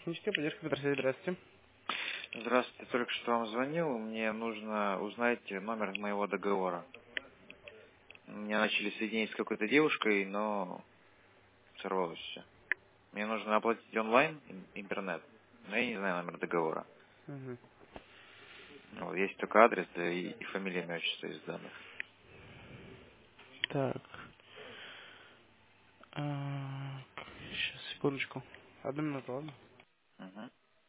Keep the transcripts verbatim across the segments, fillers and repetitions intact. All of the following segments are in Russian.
Техническая поддержка Петросвет, здравствуйте. Здравствуйте, только что вам звонил. Мне нужно узнать номер моего договора. Меня начали соединить с какой-то девушкой, но сорвалось все. Мне нужно оплатить онлайн ин- интернет, но я не знаю номер договора. Мгм. Вот, есть только адрес, да и, и фамилия, имя, отчество из данных. Так. Сейчас, секундочку. Одну минуту, ладно? Мгм.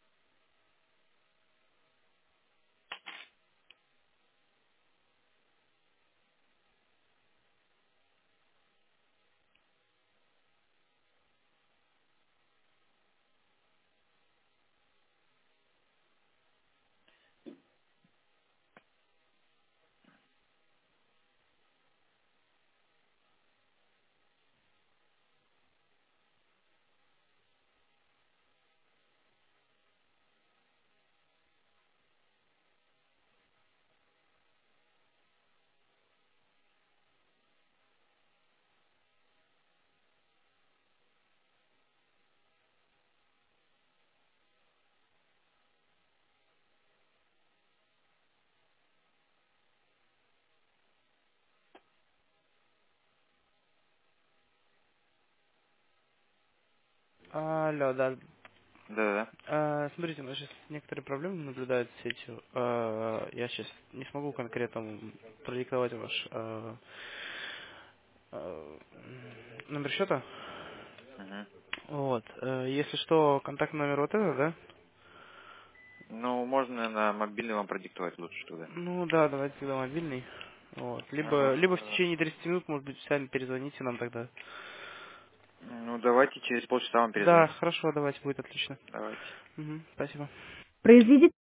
Алло, да. Да-да-да. А, смотрите, у нас сейчас некоторые проблемы наблюдаются с сетью. А, я сейчас не смогу конкретно продиктовать ваш а, а, номер счета. Мгм. Вот. э, Если что, контактный номер вот этот, да? Ну, можно на мобильный вам продиктовать лучше туда. Ну да, давайте тогда мобильный. Вот. Ну, Либо, либо в э, течение тридцати минут, может быть, сами перезвоните нам тогда. ну, давайте через полчаса вам Да, перезвоню. хорошо, давайте, будет отлично. Давайте. Мгм, спасибо. Произведите